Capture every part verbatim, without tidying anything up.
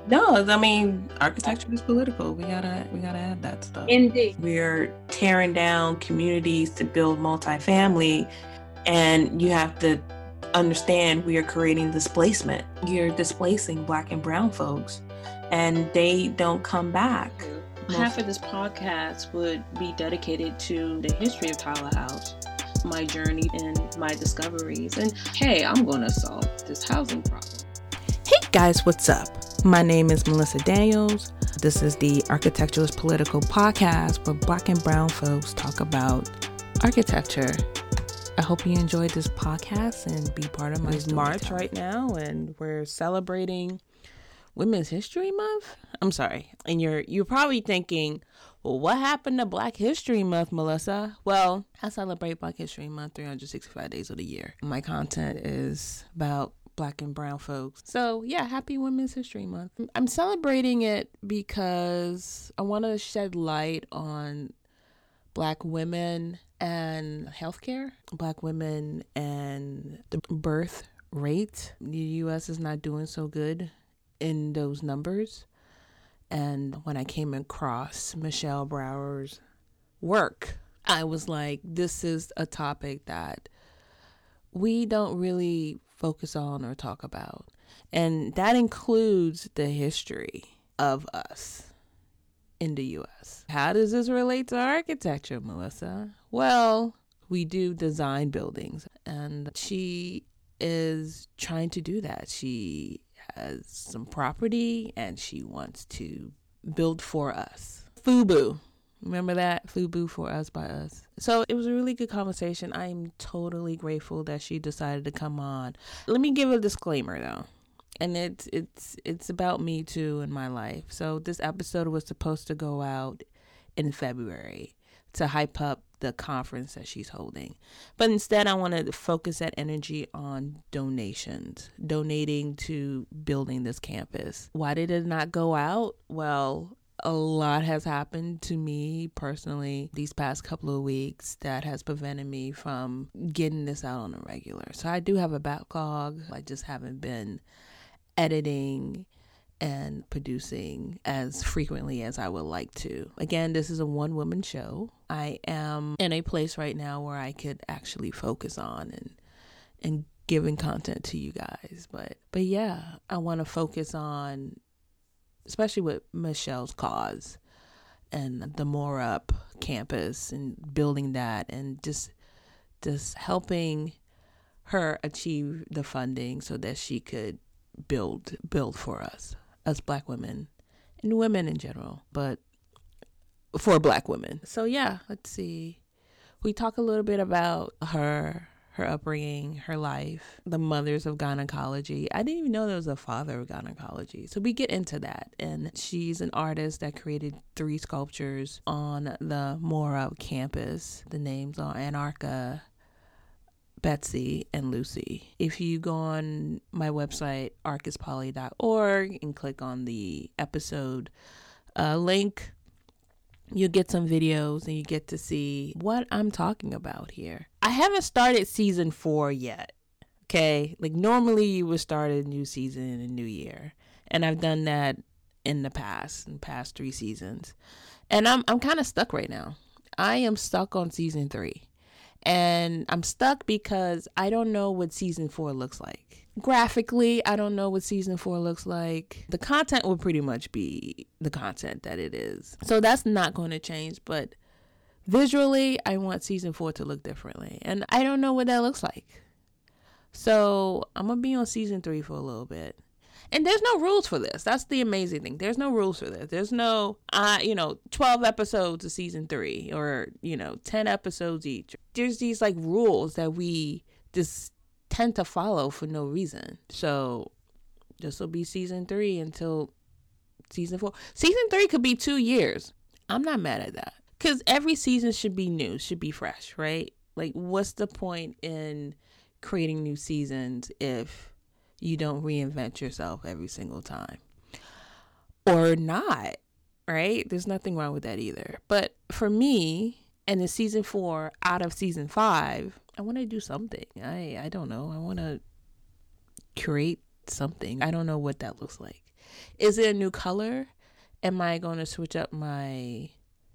No, I mean, architecture is political. We gotta we gotta add that stuff. Indeed. We're tearing down communities to build multifamily, and you have to understand we are creating displacement. You're displacing Black and brown folks, and they don't come back. Half of this podcast would be dedicated to the history of Tyler House, my journey and my discoveries, and hey, I'm gonna solve this housing problem. Hey guys, what's up? My name is Melissa Daniels. This is the Architecturalist Political Podcast where Black and brown folks talk about architecture. I hope you enjoyed this podcast and be part of my It's March right now, and we're celebrating Women's History Month. I'm sorry. And you're you're probably thinking, well, what happened to Black History Month, Melissa? Well, I celebrate Black History Month three hundred sixty-five days of the year. My content is about Black and brown folks. So yeah, happy Women's History Month. I'm celebrating it because I want to shed light on Black women and healthcare, Black women and the birth rate. The U S is not doing so good in those numbers. And when I came across Michelle Brower's work, I was like, this is a topic that we don't really focus on or talk about. And that includes the history of us in the U S. How does this relate to architecture, Melissa? Well, we do design buildings, and she is trying to do that. She has some property and she wants to build for us. FUBU. Remember that? FUBU, for us, by us. So it was a really good conversation. I'm totally grateful that she decided to come on. Let me give a disclaimer though. And it's it's it's about me too in my life. So this episode was supposed to go out in February to hype up the conference that she's holding. But instead, I wanted to focus that energy on donations, donating to building this campus. Why did it not go out? Well, a lot has happened to me personally these past couple of weeks that has prevented me from getting this out on a regular. So I do have a backlog. I just haven't been editing and producing as frequently as I would like to. Again, this is a one-woman show. I am in a place right now where I could actually focus on and and giving content to you guys. But but yeah, I want to focus on, especially with Michelle's cause and the More Up campus and building that and just just helping her achieve the funding so that she could build build for us as Black women and women in general, but for Black women. So yeah, let's see. We talk a little bit about her, her upbringing, her life, the mothers of gynecology. I didn't even know there was a father of gynecology. So we get into that. And she's an artist that created three sculptures on the More Up campus. The names are Anarcha, Betsy, and Lucy. If you go on my website, arcus poly dot org, and click on the episode uh, link, you get some videos and you get to see what I'm talking about here. I haven't started season four yet, okay? Like normally you would start a new season in a new year. And I've done that in the past, in the past three seasons. And I'm I'm kind of stuck right now. I am stuck on season three. And I'm stuck because I don't know what season four looks like. Graphically, I don't know what season four looks like. The content will pretty much be the content that it is. So that's not going to change. But visually, I want season four to look differently. And I don't know what that looks like. So I'm going to be on season three for a little bit. And there's no rules for this. That's the amazing thing. There's no rules for this. There's no, uh, you know, twelve episodes of season three or, you know, ten episodes each. There's these like rules that we just tend to follow for no reason. So this will be season three until season four. Season three could be two years. I'm not mad at that because every season should be new, should be fresh, right? Like what's the point in creating new seasons if you don't reinvent yourself every single time or not, right? There's nothing wrong with that either. But for me, and in season four out of season five, I want to do something. I, I don't know. I want to create something. I don't know what that looks like. Is it a new color? Am I going to switch up my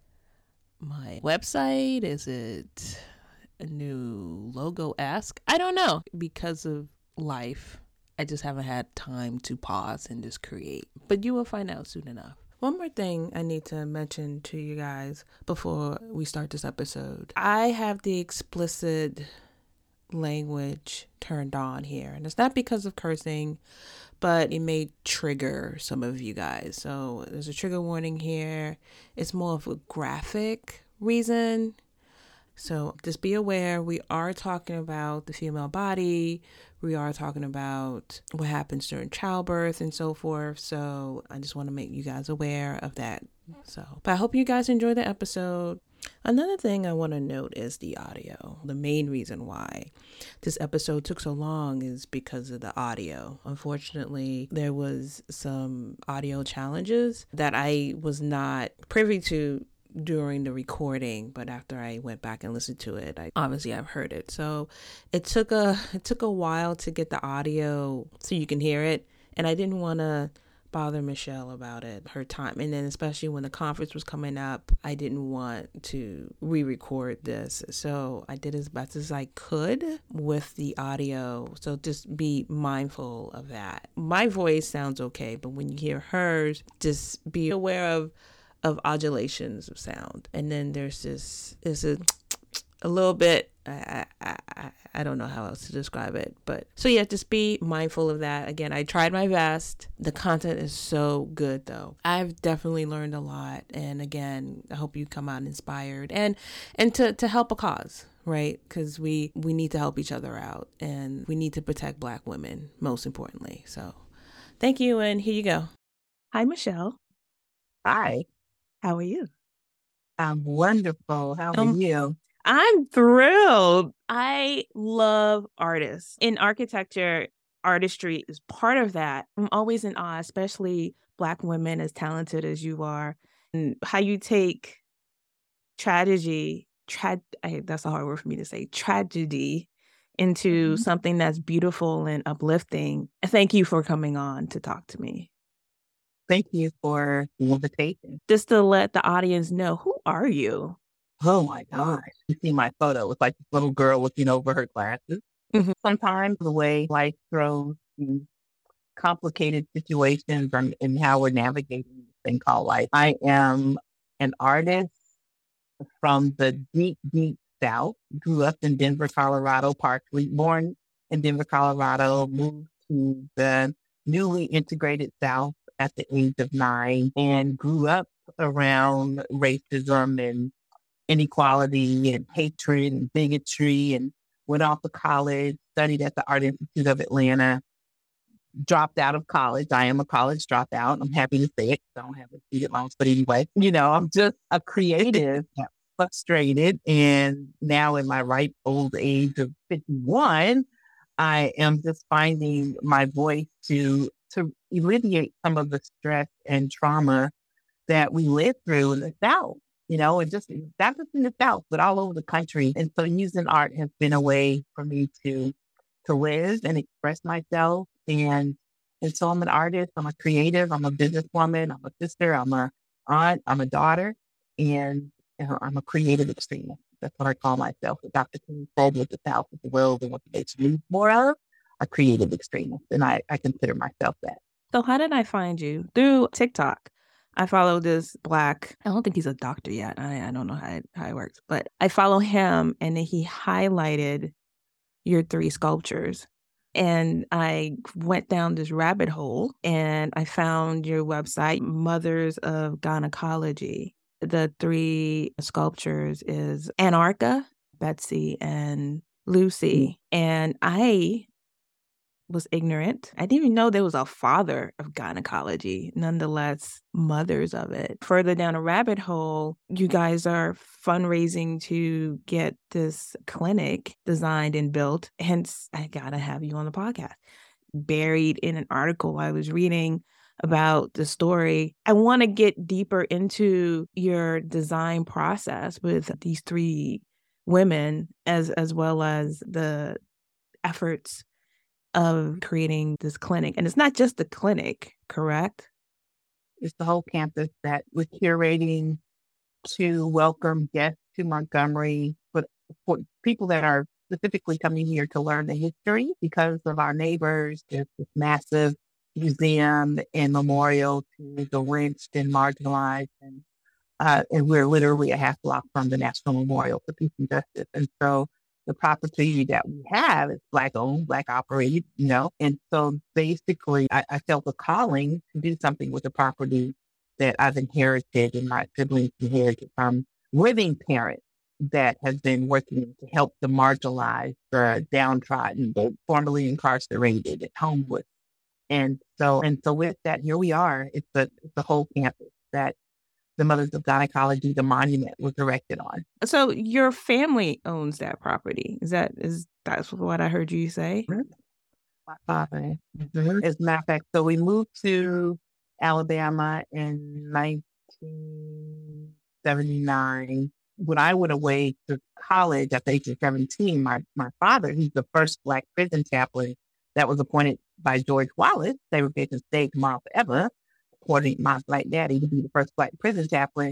my website? Is it a new logo-esque? I don't know. Because of life, I just haven't had time to pause and just create. But you will find out soon enough. One more thing I need to mention to you guys before we start this episode. I have the explicit language turned on here, and it's not because of cursing, but it may trigger some of you guys. So there's a trigger warning here. It's more of a graphic reason. So just be aware, we are talking about the female body. We are talking about what happens during childbirth and so forth. So I just want to make you guys aware of that. So, but I hope you guys enjoy the episode. Another thing I want to note is the audio. The main reason why this episode took so long is because of the audio. Unfortunately, there was some audio challenges that I was not privy to during the recording, but after I went back and listened to it, I obviously I've heard it. So it took a it took a while to get the audio so you can hear it, and I didn't want to bother Michelle about it, her time, and then especially when the conference was coming up, I didn't want to re-record this, so I did as best as I could with the audio. So just be mindful of that. My voice sounds okay, but when you hear hers, just be aware of of undulations of sound. And then there's this is a a little bit I, I I I don't know how else to describe it, but so yeah, just be mindful of that. Again, I tried my best. The content is so good though. I've definitely learned a lot, and again, I hope you come out inspired and and to to help a cause, right? Because we we need to help each other out, and we need to protect Black women most importantly. So thank you, and here you go. Hi, Michelle. Hi. How are you? I'm wonderful. How are Um, you? I'm thrilled. I love artists. In architecture, artistry is part of that. I'm always in awe, especially Black women as talented as you are, and how you take tragedy, tra- I, that's a hard word for me to say, tragedy into Mhm. something that's beautiful and uplifting. Thank you for coming on to talk to me. Thank you for the invitation. Just to let the audience know, who are you? Oh my gosh. You see my photo. It's like this little girl looking over her glasses. Mhm. Sometimes the way life throws these complicated situations and, and how we're navigating this thing called life. I am an artist from the deep, deep South. Grew up in Denver, Colorado, partially born in Denver, Colorado, moved to the newly integrated South at the age of nine, and grew up around racism and inequality and hatred and bigotry, and went off to college, studied at the Art Institute of Atlanta, dropped out of college. I am a college dropout. I'm happy to say it. I don't have a student loans, but anyway, you know, I'm just a creative, frustrated, and now in my ripe old age of fifty-one, I am just finding my voice to to alleviate some of the stress and trauma that we live through in the South, you know, and just not just in the South, but all over the country. And so using art has been a way for me to to live and express myself. And and so I'm an artist, I'm a creative, I'm a businesswoman, I'm a sister, I'm a aunt, I'm a daughter, and you know, I'm a creative extremist. That's what I call myself. What Doctor King said, with the South is the world and what the nation needs more of, a creative extremist. And I, I consider myself that. So how did I find you? Through TikTok. I follow this Black, I don't think he's a doctor yet. I, I don't know how it, how it works, but I follow him, and then he highlighted your three sculptures. And I went down this rabbit hole, and I found your website, Mothers of Gynecology. The three sculptures is Anarcha, Betsy, and Lucy. And I was ignorant. I didn't even know there was a father of gynecology, nonetheless, mothers of it. Further down a rabbit hole, you guys are fundraising to get this clinic designed and built. Hence, I gotta have you on the podcast. Buried in an article I was reading about the story, I want to get deeper into your design process with these three women, as as well as the efforts of creating this clinic. And it's not just the clinic, correct? It's the whole campus that we're curating to welcome guests to Montgomery, but for people that are specifically coming here to learn the history because of our neighbors. There's this massive museum and memorial to the lynched and marginalized, and uh, and we're literally a half block from the National Memorial for Peace and Justice. And so the property that we have is Black owned, Black operated, you know. And so basically, I, I felt a calling to do something with the property that I've inherited and my siblings inherited from living parents that have been working to help the marginalized, the downtrodden, the formerly incarcerated, and homeless. And so, and so with that, here we are. It's a, it's a whole campus that the Mothers of Gynecology, the monument, was erected on. So your family owns that property. Is that is that's what I heard you say? Mm-hmm. My father. Mm-hmm. As a matter of fact, so we moved to Alabama in nineteen seventy-nine. When I went away to college at the age of seventeen, my, my father, he's the first Black prison chaplain that was appointed by George Wallace, segregation stay tomorrow forever, appointing my Black daddy to be the first Black prison chaplain.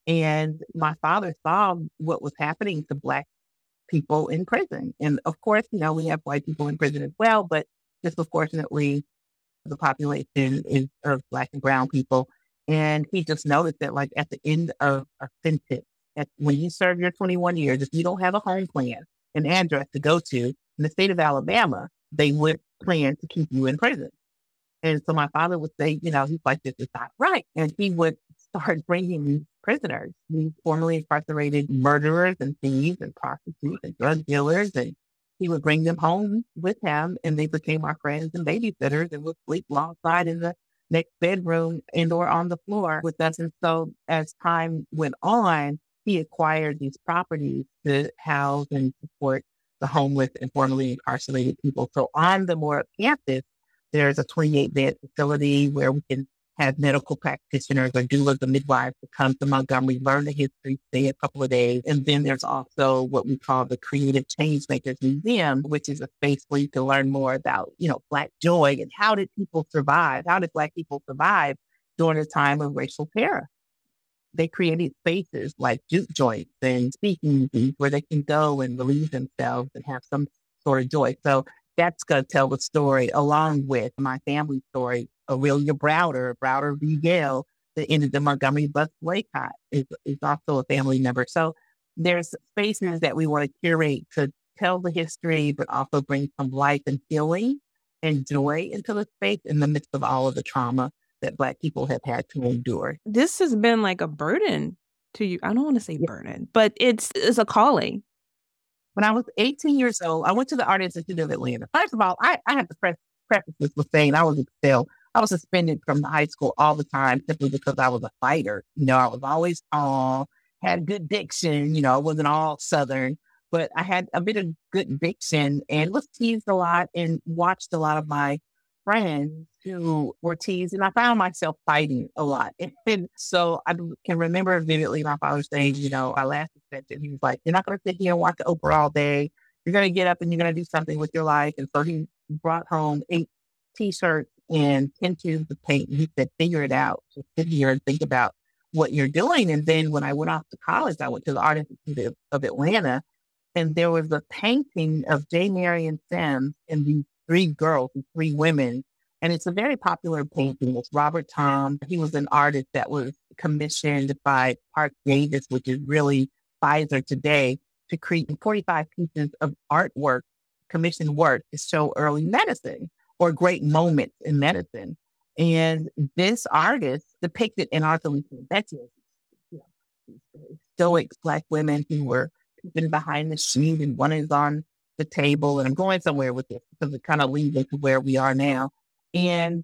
And my father saw what was happening to Black people in prison. And of course, you know, we have white people in prison as well, but disproportionately, the population is of Black and brown people. And he just noticed that, like, at the end of a sentence, at, when you serve your twenty-one years, if you don't have a home plan, an address to go to in the state of Alabama, they would plan to keep you in prison. And so my father would say, you know, he's like, this is not right. And he would start bringing these prisoners, these formerly incarcerated murderers and thieves and prostitutes and drug dealers, and he would bring them home with him, and they became our friends and babysitters and would sleep alongside in the next bedroom and or on the floor with us. And so as time went on, he acquired these properties to house and support the homeless and formerly incarcerated people. So on the Moore campus, there's a twenty-eight bed facility where we can have medical practitioners or doulas or midwives to come to Montgomery, learn the history, stay a couple of days. And then there's also what we call the Creative Changemakers Museum, which is a space where you can learn more about, you know, Black joy and how did people survive? How did Black people survive during a time of racial terror? They created spaces like juke joints and speakeasies where they can go and relieve themselves and have some sort of joy. So that's going to tell the story along with my family story. Aurelia Browder, Browder v. Gale, that ended the Montgomery bus boycott, is, is also a family member. So there's spaces that we want to curate to tell the history, but also bring some life and healing and joy into the space in the midst of all of the trauma that Black people have had to endure. This has been like a burden to you. I don't want to say yeah. burden, but it's it's a calling. When I was eighteen years old, I went to the Art Institute of Atlanta. First of all, I, I have to pre- preface this with saying I was expelled. I was suspended from the high school all the time simply because I was a fighter. You know, I was always tall, had good diction. You know, I wasn't all Southern, but I had a bit of good diction and was teased a lot and watched a lot of my friends who were teased. And I found myself fighting a lot. And, and so I can remember vividly my father saying, you know, our last suspension, he was like, you're not going to sit here and watch Oprah all day. You're going to get up and you're going to do something with your life. And so he brought home eight T-shirts and ten tubes of paint. And he said, figure it out. Just sit here and think about what you're doing. And then when I went off to college, I went to the Art Institute of Atlanta, and there was a painting of J. Marion Sims and these three girls, these three women. And it's a very popular painting. It's Robert Tom. He was an artist that was commissioned by Park Davis, which is really Pfizer today, to create forty-five pieces of artwork, commissioned work to show early medicine or great moments in medicine. And this artist depicted in Arthur Lee Betty, you know, stoic Black women who were peeping behind the sheet, and one is on the table. And I'm going somewhere with this because it kind of leads into where we are now. And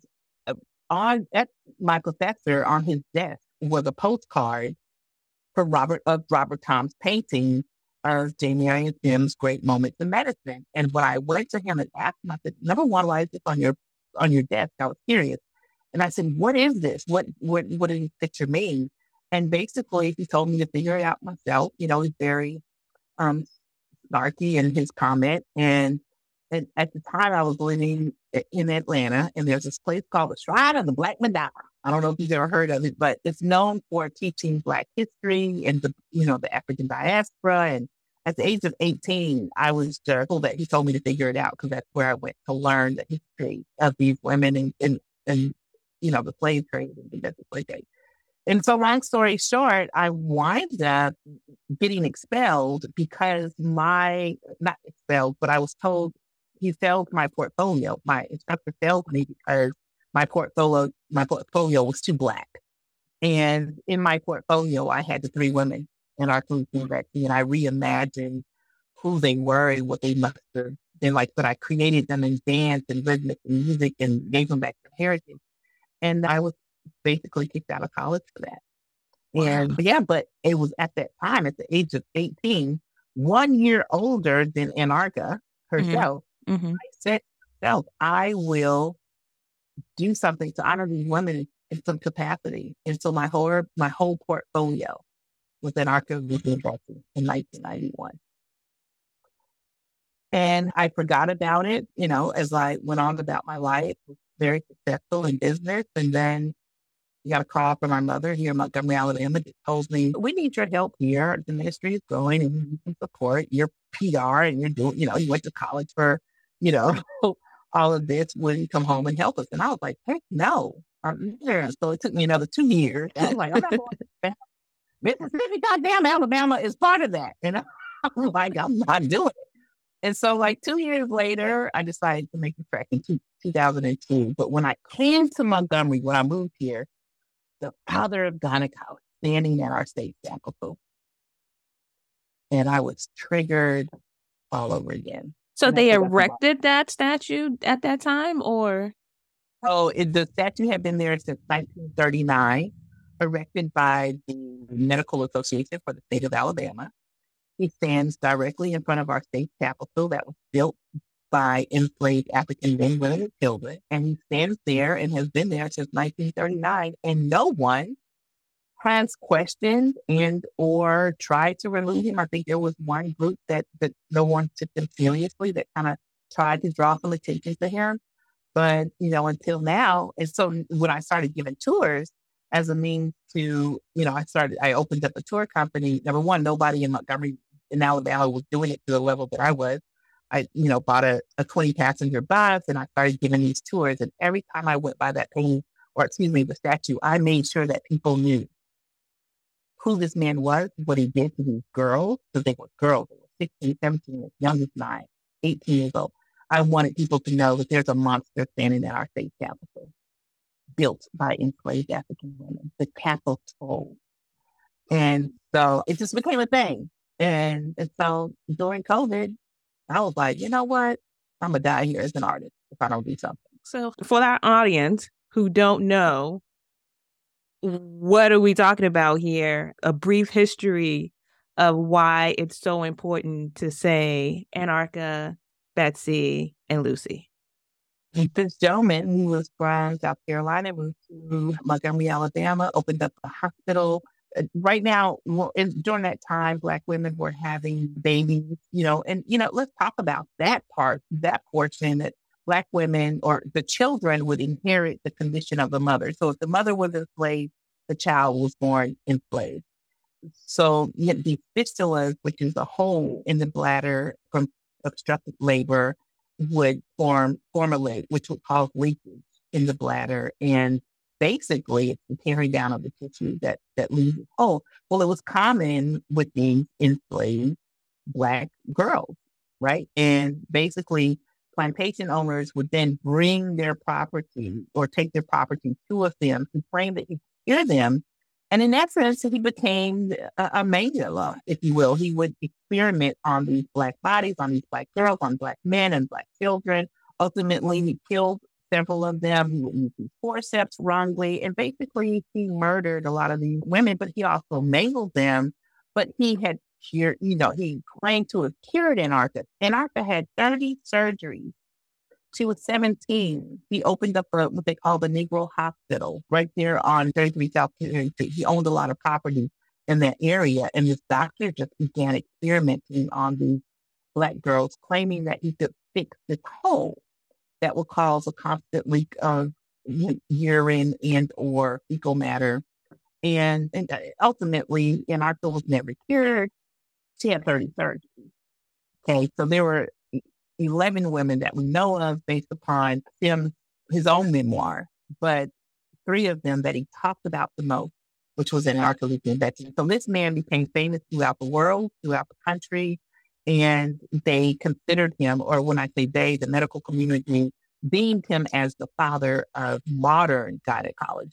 on at my professor on his desk was a postcard for Robert of Robert Tom's painting of J. Marion Sims' Great Moments in Medicine. And when I went to him and asked him, I said, number one, why is this on your on your desk? I was curious. And I said, what is this? What what what did this picture mean? And basically he told me to figure it out myself. You know, he's very um snarky in his comment. And, and at the time I was living in Atlanta, and there's this place called the Shrine of the Black Madonna I don't know if you've ever heard of it, but it's known for teaching Black history and the, you know, the African diaspora. And at the age of eighteen, I was just told that he told me to figure it out because that's where I went to learn the history of these women and, and, and you know, the slave trade and the domestic slave trade. And so long story short, I wind up getting expelled because my, not expelled, but I was told he failed my portfolio. My instructor failed me because my portfolio, my portfolio was too Black. And in my portfolio, I had the three women in our food vaccine, and I reimagined who they were and what they must have been like, but I created them in dance and rhythmic and music and gave them back their heritage. And I was basically kicked out of college for that. Wow. And yeah, but it was at that time, at the age of eighteen, one year older than Anarcha herself. Mm-hmm. I said to myself, I will do something to honor these women in some capacity. And so my whole my whole portfolio was Anarcha in nineteen ninety-one. And I forgot about it, you know, as I went on about my life, was very successful in business. And then you got a call from my mother here in Montgomery, Alabama, that told me, we need your help here. The ministry is growing and you can support your P R and you're doing, you know, you went to college for, you know, all of this. Will you come home and help us? And I was like, heck no. I'm there. So it took me another two years. I was like, I'm not going to Mississippi, goddamn Alabama is part of that. And I was like, I'm not doing it. And so like two years later, I decided to make the trek in two, two thousand two. But when I came to Montgomery, when I moved here, the father of Ghana was standing at our state capitol. And I was triggered all over again. So and they erected that statue at that time, or? Oh, it, the statue had been there since nineteen thirty-nine, erected by the Medical Association for the state of Alabama. He stands directly in front of our state capitol that was built by enslaved African men, women, and children. And he stands there and has been there since nineteen thirty-nine. And no one has questioned and or tried to remove him. I think there was one group that, that no one took him seriously, that kind of tried to draw some attention to him. But, you know, until now, and so when I started giving tours as a means to, you know, I started, I opened up a tour company. Number one, nobody in Montgomery, in Alabama was doing it to the level that I was. I, you know, bought a, a twenty passenger bus and I started giving these tours. And every time I went by that painting, or excuse me, the statue, I made sure that people knew who this man was, what he did to these girls, because they were girls. They were sixteen, seventeen, as young as nine, eighteen years old. I wanted people to know that there's a monster standing at our state capitol, built by enslaved African women, the Capitol. And so it just became a thing. And, and so during COVID, I was like, you know what? I'm going to die here as an artist if I don't do something. So for our audience who don't know, what are we talking about here? A brief history of why it's so important to say Anarcha, Betsy, and Lucy. This gentleman who was from South Carolina moved to Montgomery, Alabama, opened up a hospital. Right now, during that time, Black women were having babies, you know, and, you know, let's talk about that part, that portion that Black women or the children would inherit the condition of the mother. So if the mother was enslaved, the child was born enslaved. So you know, the fistulas, which is a hole in the bladder from obstructed labor, would form formulate, which would cause leakage in the bladder. And basically, it's the tearing down of the tissue that, that leaves it whole. Well, it was common with these enslaved Black girls, right? And basically, plantation owners would then bring their property or take their property to a them to claim that he cured them. And in that sense, he became a, a Mengele, if you will. He would experiment on these Black bodies, on these Black girls, on Black men and Black children. Ultimately, he killed several of them. He would use these forceps wrongly. And basically, he murdered a lot of these women, but he also mangled them. But he had cured, you know, he claimed to have cured Anarcha. Anarcha had thirty surgeries. She was seventeen. He opened up a, what they call the Negro Hospital right there on thirty-three South Street. He owned a lot of property in that area. And this doctor just began experimenting on these Black girls, claiming that he could fix this hole that would cause a constant leak of urine and or fecal matter. And, and ultimately, Anarcha was never cured. She had thirty surgeries. Okay, so there were eleven women that we know of based upon Sims, his own memoir, but three of them that he talked about the most, which was Anarcha Lucy and Betsy. So this man became famous throughout the world, throughout the country, and they considered him, or when I say they, the medical community deemed him as the father of modern gynecology.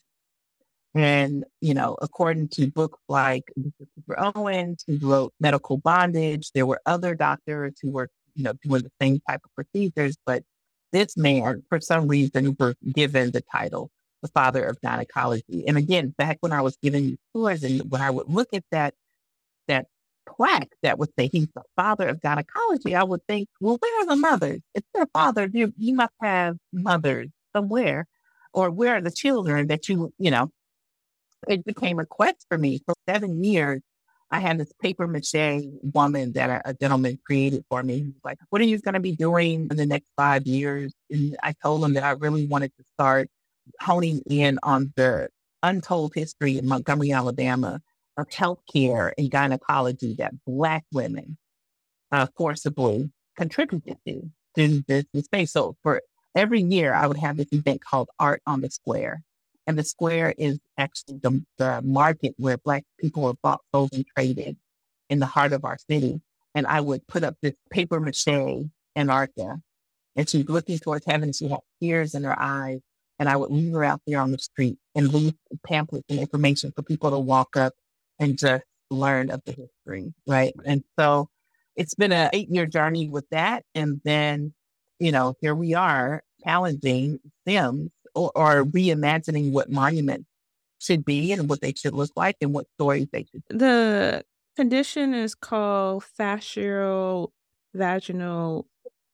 And, you know, according to books like Cooper Owens, who wrote Medical Bondage, there were other doctors who were, you know, doing the same type of procedures. But this man, for some reason, was given the title, the father of gynecology. And again, back when I was giving you tours and when I would look at that, that plaque that would say he's the father of gynecology, I would think, well, where are the mothers? If they're father, you, you must have mothers somewhere. Or where are the children that you, you know, it became a quest for me. For seven years, I had this paper mache woman that a, a gentleman created for me. He was like, what are you going to be doing in the next five years? And I told him that I really wanted to start honing in on the untold history in Montgomery, Alabama, of healthcare and gynecology that Black women uh, forcibly contributed to, to this, this space. So for every year, I would have this event called Art on the Square. And the square is actually the, the market where Black people are bought, sold, and traded in the heart of our city. And I would put up this paper mache Anarcha, and she's looking towards heaven, and she had tears in her eyes. And I would leave her out there on the street and leave pamphlets and information for people to walk up and just learn of the history, right? And so it's been an eight-year journey with that. And then, you know, here we are challenging Sims or, or reimagining what monuments should be and what they should look like and what stories they should tell. The condition is called fascial vaginal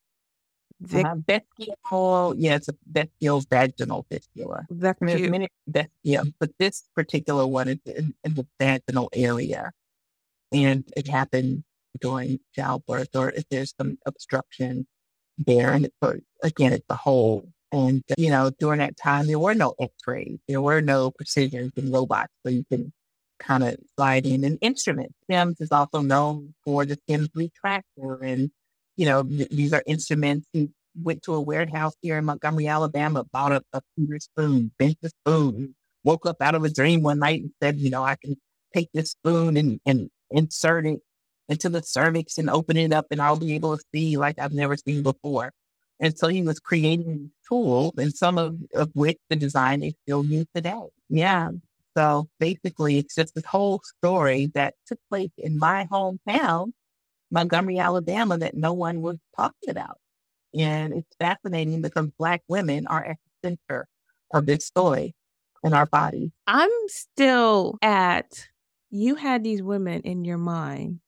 vic- Uh, vestigial, yeah, it's a vestigial vaginal fistula. I mean, there's vacu- many vestia, but this particular one is in, in the vaginal area. And it happened during childbirth or if there's some obstruction there. And it's, again, it's a hole. And, you know, during that time, there were no x-rays. There were no precisions and robots, so you can kind of slide in. And instruments. Sims is also known for the Sims retractor. And, you know, th- these are instruments. He went to a warehouse here in Montgomery, Alabama, bought a, a pewter spoon, bent the spoon, woke up out of a dream one night and said, you know, I can take this spoon and, and insert it into the cervix and open it up and I'll be able to see like I've never seen before. And so he was creating tools, and some of, of which the design is still used today. Yeah. So basically, it's just this whole story that took place in my hometown, Montgomery, Alabama, that no one was talking about. And it's fascinating because Black women are at the center of this story in our bodies. I'm still at, you had these women in your mind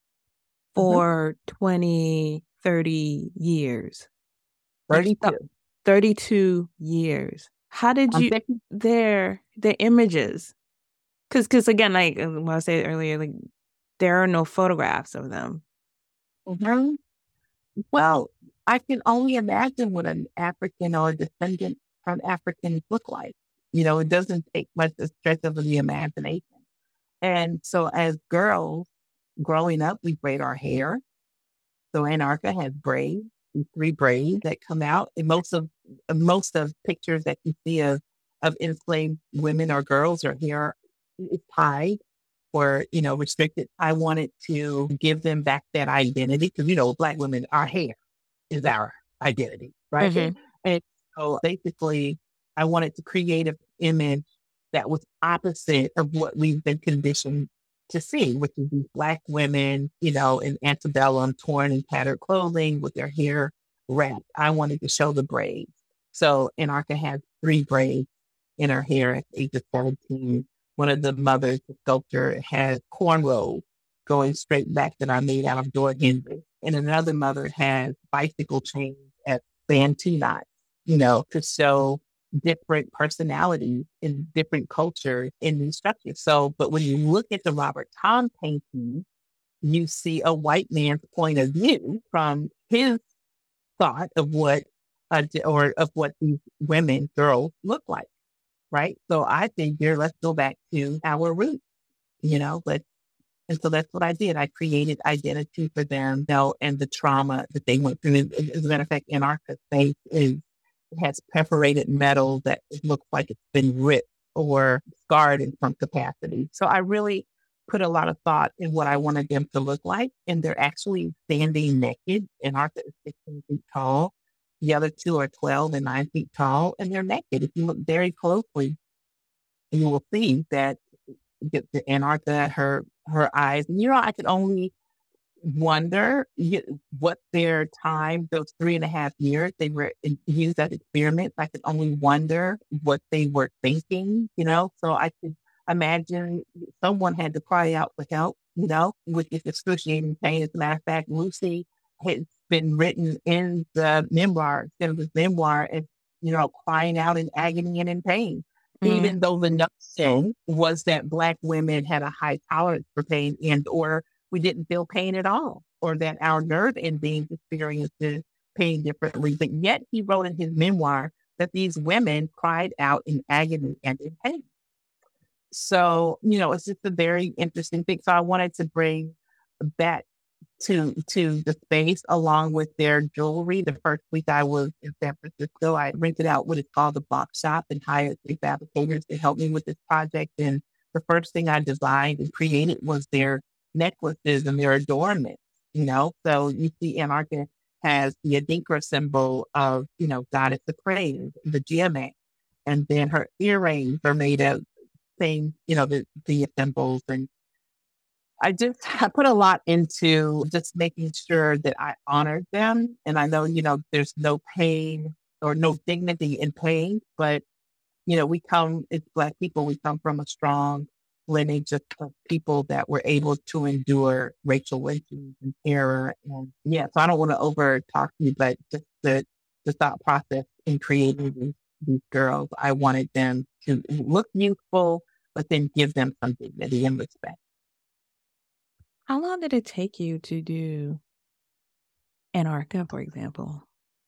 for mm-hmm. twenty, thirty years. thirty-two. thirty-two years. How did you, their, their images? Because, because again, like what I said earlier, like there are no photographs of them. Mm-hmm. Well, I can only imagine what an African or a descendant from Africans look like. You know, it doesn't take much to stretch of the imagination. And so as girls growing up, we braid our hair. So Anarcha has braids. Three braids that come out. And most of most of pictures that you see of of enslaved women or girls or hair is tied or you know restricted. I wanted to give them back that identity because you know Black women, our hair is our identity, right? Mm-hmm. And so basically, I wanted to create an image that was opposite of what we've been conditioned to see, which is these Black women, you know, in antebellum, torn and tattered clothing with their hair wrapped. I wanted to show the braids. So Anarcha has three braids in her hair at the age of seventeen. One of the mothers, the sculptor, has cornrows going straight back that are made out of door hinges. And another mother has bicycle chains as bantu knots, you know, to show different personalities in different cultures in these structures. So, but when you look at the Robert Tom painting, you see a white man's point of view from his thought of what, uh, or of what these women, girls look like. right? So I figured, let's go back to our roots, you know, let's, and so that's what I did. I created identity for them, you know, and the trauma that they went through. As as a matter of fact, Antarctica's face is, it has perforated metal that it looks like it's been ripped or scarred in some capacity. So I really put a lot of thought in what I wanted them to look like. And they're actually standing naked. Antarctica is sixteen feet tall. The other two are twelve and nine feet tall, and they're naked. If you look very closely, you will see that the, the Antarctica, her her eyes. And, you know, I could only wonder y- what their time, those three and a half years they were in, used as experiments. I could only wonder what they were thinking, you know. So I could imagine someone had to cry out for help, you know, with this excruciating pain. As a matter of fact, Lucy has been written in the memoir, Jennifer's memoir, as, you know, crying out in agony and in pain. Even though the notion was that Black women had a high tolerance for pain and or we didn't feel pain at all, or that our nerve endings experiences pain differently. But yet he wrote in his memoir that these women cried out in agony and in pain. So, you know, it's just a very interesting thing. So I wanted to bring that to to the space along with their jewelry. The first week I was in San Francisco, I rented out what is called the box shop and hired three fabricators to help me with this project. And the first thing I designed and created was their necklaces and their adornments, you know. So you see Antarctica has the Adinkra symbol of, you know, goddess of praise, the Geomet. And then her earrings are made of same, you know, the, the symbols. And I just I put a lot into just making sure that I honored them. And I know, you know, there's no pain or no dignity in pain, but, you know, we come, as Black people, we come from a strong lineage of, of people that were able to endure racial lynchings and terror. And yeah, so I don't want to over talk to you, but just the, the thought process in creating these, these girls, I wanted them to look youthful, but then give them some dignity and respect. How long did it take you to do Antarctica, for example?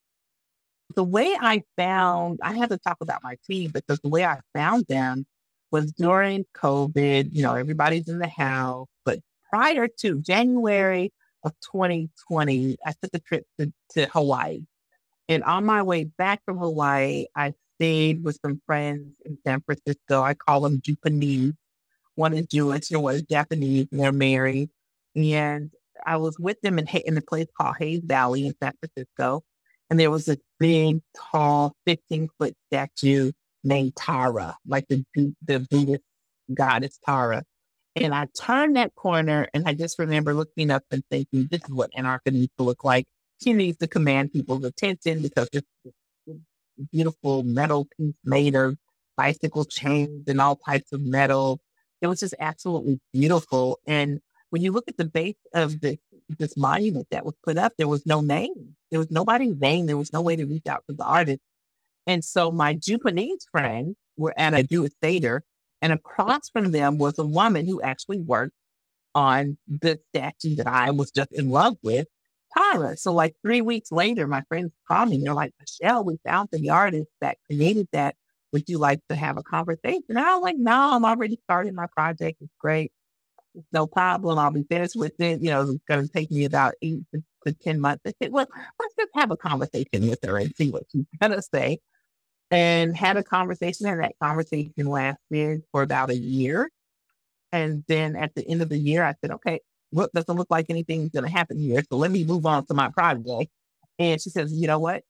The way I found, I had to talk about my team because the way I found them was during COVID. You know, everybody's in the house, but prior to January of twenty twenty, I took a trip to, to Hawaii. And on my way back from Hawaii, I stayed with some friends in San Francisco. I call them Japanese. One is Jewish and one is Japanese, and they're married. And I was with them in, in a place called Hayes Valley in San Francisco. And there was a big, tall, fifteen-foot statue named Tara, like the, the Buddhist goddess Tara. And I turned that corner, and I just remember looking up and thinking, this is what Antarctica needs to look like. She needs to command people's attention because this, this beautiful metal piece made of bicycle chains and all types of metal. It was just absolutely beautiful. And when you look at the base of this, this monument that was put up, there was no name. There was nobody's name. There was no way to reach out to the artist. And so my Japanese friends were at a Jewish Seder, and across from them was a woman who actually worked on the statue that I was just in love with, Tara. So like three weeks later, my friends called me and they're like, Michelle, we found the artist that created that. Would you like to have a conversation? And I was like, no, I'm already starting my project. It's great. It's no problem. I'll be finished with it. You know, it's going to take me about eight to, to ten months. I said, well, let's just have a conversation with her and see what she's going to say. And had a conversation, and that conversation lasted for about a year. And then at the end of the year, I said, okay, well, it doesn't look like anything's going to happen here. So let me move on to my project. And she says, you know what?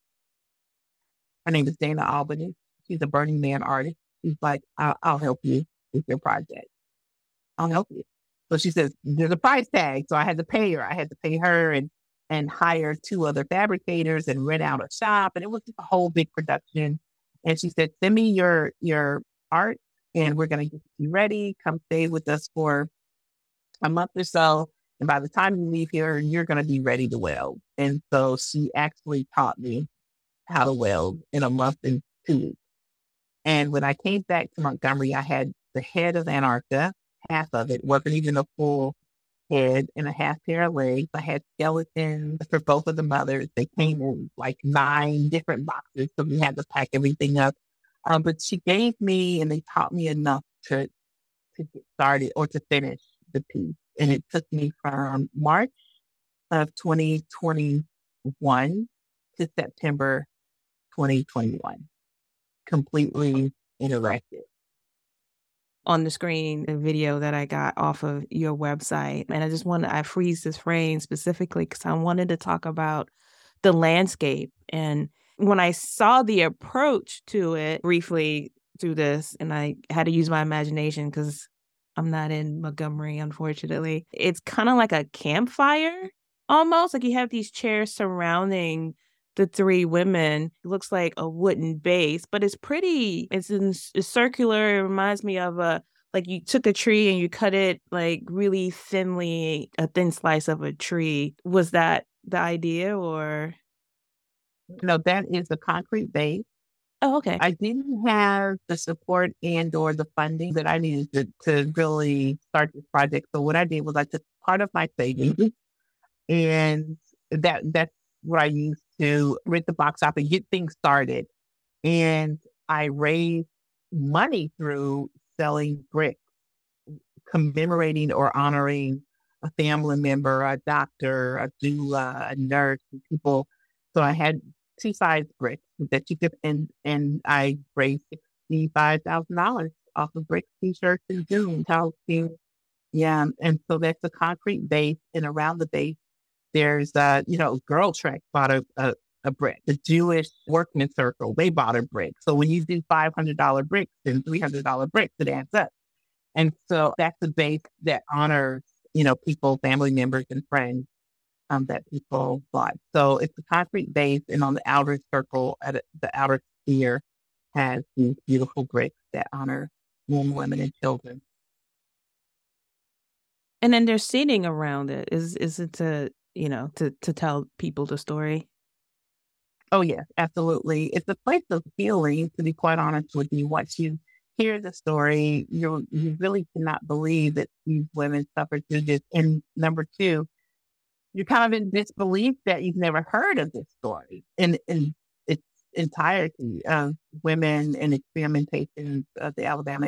Her name is Dana Albany. She's a Burning Man artist. She's like, I'll, I'll help you with your project. I'll help you. So she says, there's a price tag. So I had to pay her. I had to pay her and and hire two other fabricators and rent out a shop. And it was just a whole big production. And she said, send me your your art and we're going to get you ready. Come stay with us for a month or so. And by the time you leave here, you're going to be ready to weld. And so she actually taught me how to weld in a month and two weeks. And when I came back to Montgomery, I had the head of Antarctica. Half of it wasn't even a full head and a half pair of legs. I had skeletons for both of the mothers. They came in like nine different boxes, so we had to pack everything up. Um, but she gave me and they taught me enough to, to get started or to finish the piece. And it took me from March of twenty twenty-one to September twenty twenty-one, completely interactive. On the screen, a video that I got off of your website. And I just wanted, I freeze this frame specifically because I wanted to talk about the landscape. And when I saw the approach to it briefly through this, and I had to use my imagination because I'm not in Montgomery, unfortunately, it's kind of like a campfire almost. Like you have these chairs surrounding the three women. It looks like a wooden base, but it's pretty, it's, in, it's circular. It reminds me of a, like you took a tree and you cut it like really thinly, a thin slice of a tree. Was that the idea or? No, that is a concrete base. Oh, okay. I didn't have the support and or the funding that I needed to, to really start this project. So what I did was I took part of my savings and that that's what I used to rent the box up and get things started. And I raised money through selling bricks, commemorating or honoring a family member, a doctor, a doula, a nurse, and people. So I had two size bricks that you could, and, and I raised sixty-five thousand dollars off of bricks, t-shirts, and Zoom. Yeah. And so that's a concrete base, and around the base, there's, uh, you know, Girl Trek bought a, a, a brick. The Jewish Workman Circle, they bought a brick. So when you do five hundred dollars bricks and three hundred dollars bricks, it adds up. And so that's a base that honors, you know, people, family members, and friends um, that people bought. So it's a concrete base, and on the outer circle, at the outer sphere, has these beautiful bricks that honor men, women, and children. And then there's seating around it. Is is it to, you know, to, to tell people the story? Oh, yes, absolutely. It's a place of healing, to be quite honest with you. Once you hear the story, you you really cannot believe that these women suffered through this. And number two, you're kind of in disbelief that you've never heard of this story in, in its entirety of women and experimentations of the Alabama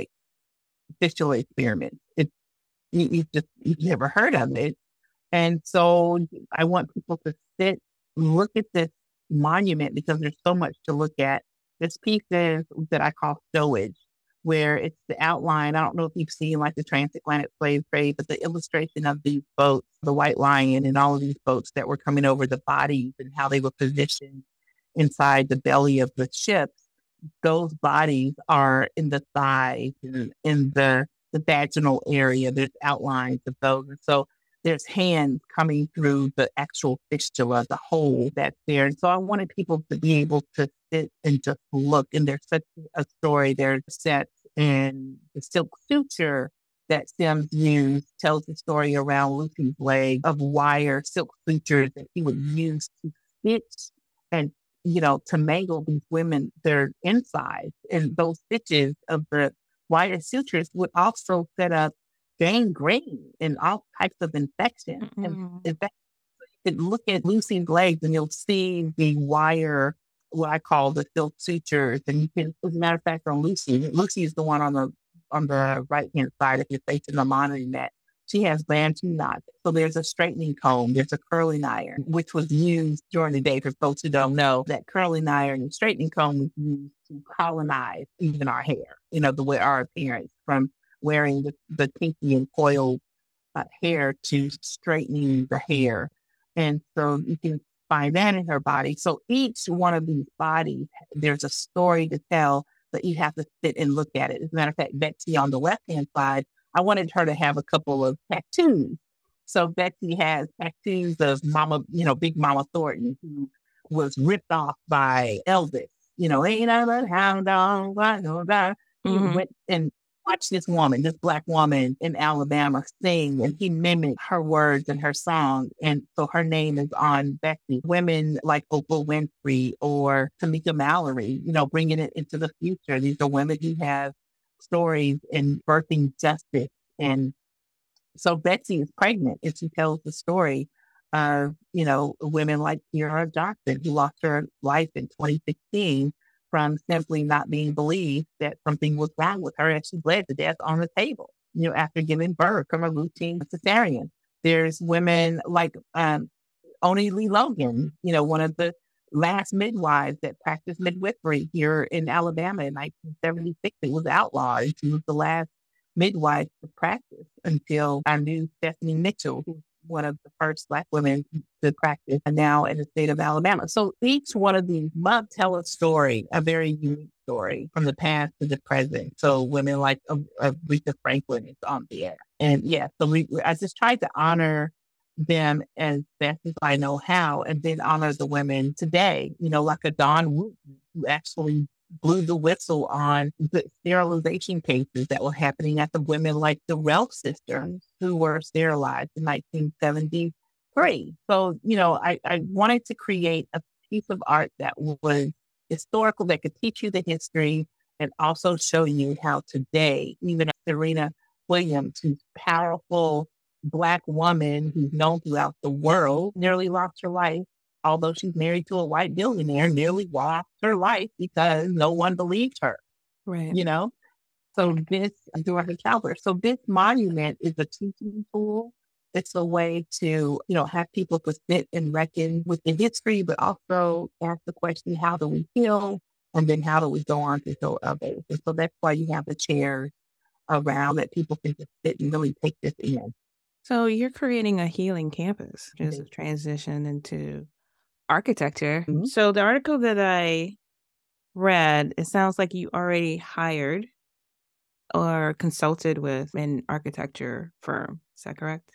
fistula experiment. It's, you, you just, you've never heard of it. And so I want people to sit, look at this monument, because there's so much to look at. This piece is that I call stowage, where it's the outline. I don't know if you've seen like the transatlantic slave trade, but the illustration of these boats, the White Lion and all of these boats that were coming over, the bodies and how they were positioned inside the belly of the ships. Those bodies are in the thighs and in the, the vaginal area. There's outlines of those. And so there's hands coming through the actual fistula, the hole that's there. And so I wanted people to be able to sit and just look. And there's such a story. There's sets, and the silk suture that Sims used tells the story around Lucy's leg of wire silk sutures that he would use to stitch and, you know, to mangle these women, their insides. And those stitches of the wire sutures would also set up gangrene and all types of infections. Mm-hmm. And in fact, you could look at Lucy's legs and you'll see the wire, what I call the silk sutures. And you can, as a matter of fact, on Lucy, Lucy is the one on the on the right hand side if you're facing the monitoring net. She has Bantu knots. So there's a straightening comb, there's a curling iron, which was used during the day. For folks who don't know, that curling iron and straightening comb was used to colonize even our hair, you know, the way our appearance, from wearing the, the kinky and coiled uh, hair to straightening the hair. And so you can find that in her body. So each one of these bodies, there's a story to tell, but you have to sit and look at it. As a matter of fact, Betsy on the left-hand side, I wanted her to have a couple of tattoos. So Betsy has tattoos of Mama, you know, Big Mama Thornton, who was ripped off by Elvis. You know, ain't I but hound dog, blah, blah, blah. He went and watch this woman, this Black woman in Alabama sing, and he mimicked her words and her song. And so her name is on Betsy. Women like Oprah Winfrey or Tamika Mallory, you know, bringing it into the future. These are women who have stories in birthing justice. And so Betsy is pregnant, and she tells the story of, you know, women like Kiara Johnson, who lost her life in twenty sixteen from simply not being believed that something was wrong with her as she bled to death on the table, you know, after giving birth from a routine cesarean. There's women like um, Oni Lee Logan, you know, one of the last midwives that practiced midwifery here in Alabama in nineteen seventy-six. It was outlawed. She was the last midwife to practice until I knew Stephanie Mitchell, who's one of the first Black women to practice now in the state of Alabama. So each one of these must tell a story, a very unique story from the past to the present. So women like uh, uh, Aretha Franklin is on there. And yeah, so we, I just tried to honor them as best as I know how, and then honor the women today, you know, like a Dawn Wooten, who actually blew the whistle on the sterilization cases that were happening at the women like the Relf sisters who were sterilized in nineteen seventy-three. So, you know, I, I wanted to create a piece of art that was historical, that could teach you the history and also show you how today, even Serena Williams, who's powerful Black woman who's known throughout the world, nearly lost her life, although she's married to a white billionaire, nearly lost her life because no one believed her. Right. You know? So this, during her childbirth. So this monument is a teaching tool. It's a way to, you know, have people to sit and reckon with the history, but also ask the question, how do we heal? And then how do we go on to show others? And so that's why you have the chairs around that people can just sit and really take this in. So you're creating a healing campus, which is a transition into architecture. Mhm. So the article that I read, it sounds like you already hired or consulted with an architecture firm. Is that correct?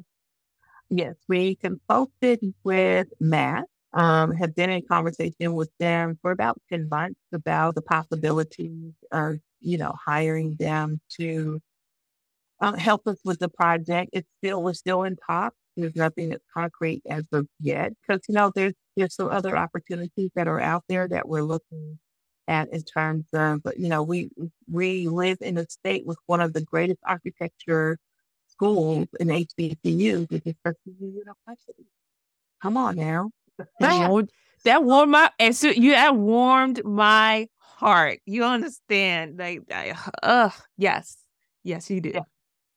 Yes, we consulted with Matt, um, have been in conversation with them for about ten months about the possibilities of, you know, hiring them to uh, help us with the project. It's still, we're still in talks. There's nothing that's concrete as of yet because, you know, there's, there's some other opportunities that are out there that we're looking at in terms of, but, you know, we, we live in a state with one of the greatest architecture schools in H B C Us, which is First University. Come on now. That warmed, that warmed my and so you that warmed my heart. You understand? Like, I, uh, yes, yes, you did. Yeah.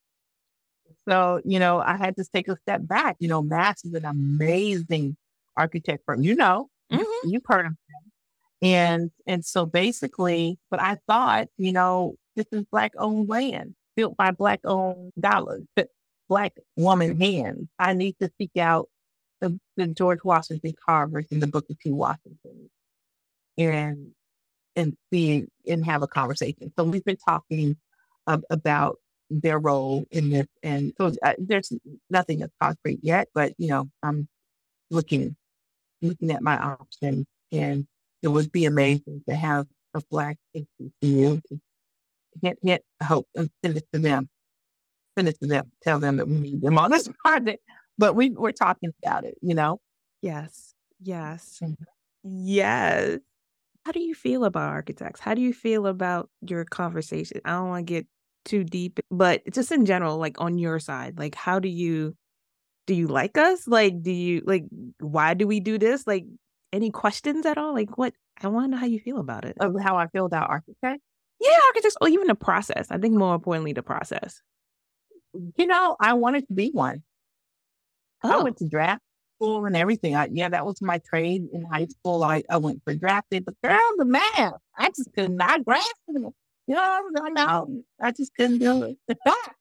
So, you know, I had to take a step back. You know, Mass is an amazing architect firm. You know, Mhm. you, you've heard of them. And and so basically, but I thought, you know, this is Black owned land, built by Black owned dollars, but Black woman hands. I need to seek out the, the George Washington carvers in the Booker T. Washington and and see and have a conversation. So we've been talking uh, about their role in this, and so uh, there's nothing that's concrete yet. But you know, I'm looking looking at my options, and it would be amazing to have a Black H B C U to hit hit hope and send it to them, send it to them, tell them that we need them on this project. But we we're talking about it, you know. Yes, yes, Mhm. yes. How do you feel about architects? How do you feel about your conversation? I don't want to get too deep, but just in general, like on your side, like how do you do you like us? Like, do you like why do we do this? Like, any questions at all? Like, what? I want to know how you feel about it. Of how I feel about architects. Yeah, architects, or even the process. I think more importantly, the process. You know, I wanted to be one. I Oh, went to draft school and everything. I, yeah, that was my trade in high school. I, I went for drafting, but girl, the math, I just could not grasp it. You know, no, no, I just couldn't do it.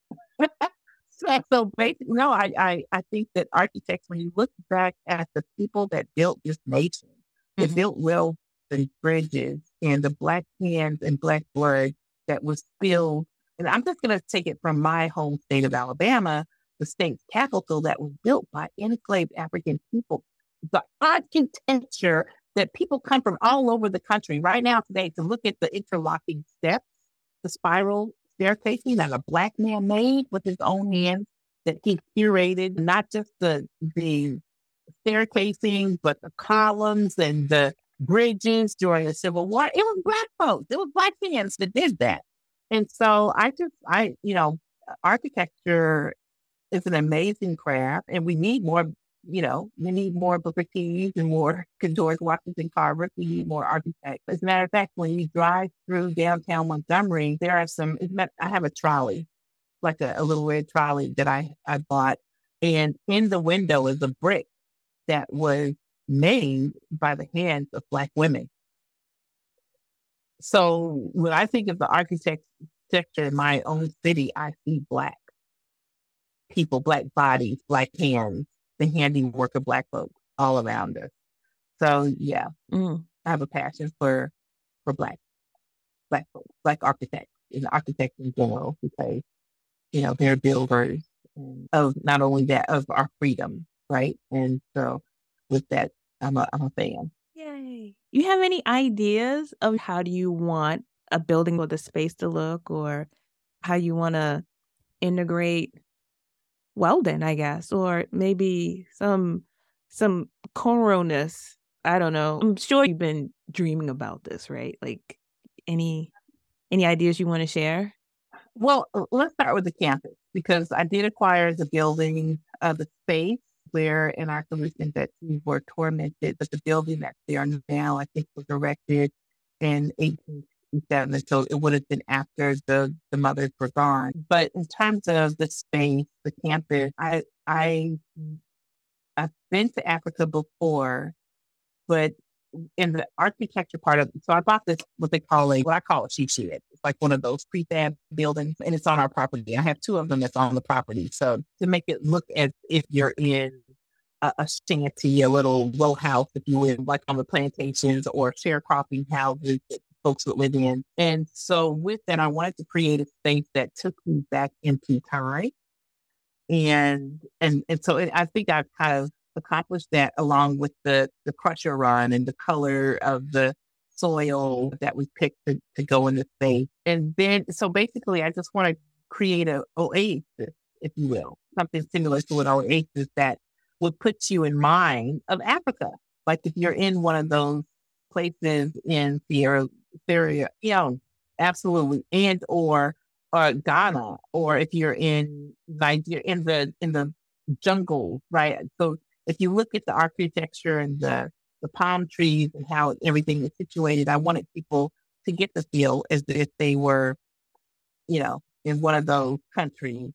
so, so basically, no, I, I, I think that architects, when you look back at the people that built this nation, that Mhm. built rails and bridges and the Black hands and Black blood that was spilled. And I'm just going to take it from my home state of Alabama, the state's capital that was built by enslaved African people. The architecture that people come from all over the country right now today to look at the interlocking steps, the spiral staircasing that a Black man made with his own hands, that he curated, not just the the staircasing, but the columns and the bridges during the Civil War. It was Black folks. It was Black hands that did that. And so I just, I, you know, architecture is an amazing craft, and we need more you know, we need more Booker T's and more George Washington Carvers. We need more architects. As a matter of fact, when you drive through downtown Montgomery, there are some, I have a trolley, like a, a little red trolley that I, I bought. And in the window is a brick that was made by the hands of Black women. So when I think of the architecture in my own city, I see Black people, Black bodies, Black hands, the handiwork of Black folks all around us. So yeah, mm. I have a passion for for Black Black folks, Black architects, and architects in general, because you know they're builders of not only that, of our freedom, right? And so with that, I'm a I'm a fan. Yay! You have any ideas of how do you want a building or the space to look, or how you want to integrate Weldon, I guess, or maybe some some cornrowness? I don't know. I'm sure you've been dreaming about this, right? Like any any ideas you want to share? Well, let's start with the campus, because I did acquire the building, uh, the space where in our solution that we were tormented, but the building that's there now, I think, was erected in eighteen sixty-seven. So it would have been after the, the mothers were gone. But in terms of the space, the campus, I, I, I've been to Africa before, but in the architecture part of it, so I bought this, what they call a, what I call a sheet shed. It's like one of those prefab buildings, and it's on our property. I have two of them that's on the property. So to make it look as if you're in a, a shanty, a little row house, if you live like on the plantations or sharecropping houses that folks would live in. And so with that, I wanted to create a space that took me back into time. And, and, and so it, I think I've kind of accomplished that, along with the, the crusher run and the color of the soil that we picked to, to go in the space. And then, so basically, I just want to create a oasis, if you will, something similar to an oasis that would put you in mind of Africa. Like if you're in one of those places in Sierra, Sierra, you know, absolutely, and or or Ghana, or if you're in Nigeria, in the in the jungle, right? So if you look at the architecture and the, the palm trees and how everything is situated, I wanted people to get the feel as if they were, you know, in one of those countries